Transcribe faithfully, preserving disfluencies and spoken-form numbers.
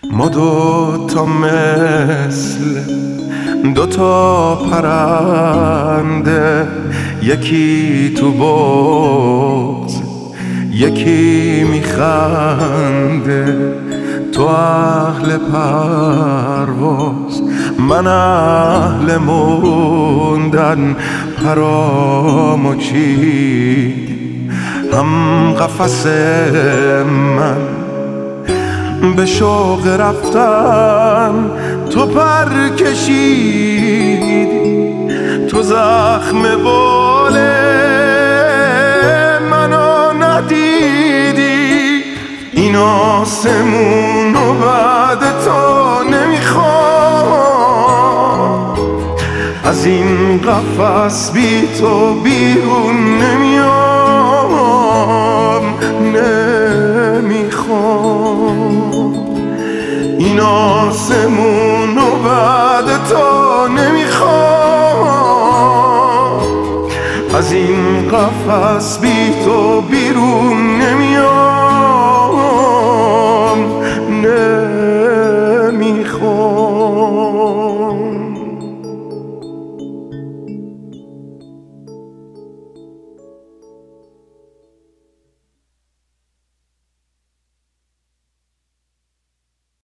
ما دو تا مثل دو تا پرنده، یکی تو بغض یکی میخنده. تو اهل پرواز من اهل موندن، پرامو چیدی هم قفس من به شوق رفتن. تو پر کشیدی، تو زخم بال منو ندیدی. این آسمونو بعد تو نمیخوام، از این قفس بی تو بیرون نمیام. نمیخوام این آسمونو بعد تو نمیخوام، از این قفس بی تو بیرون نمیام.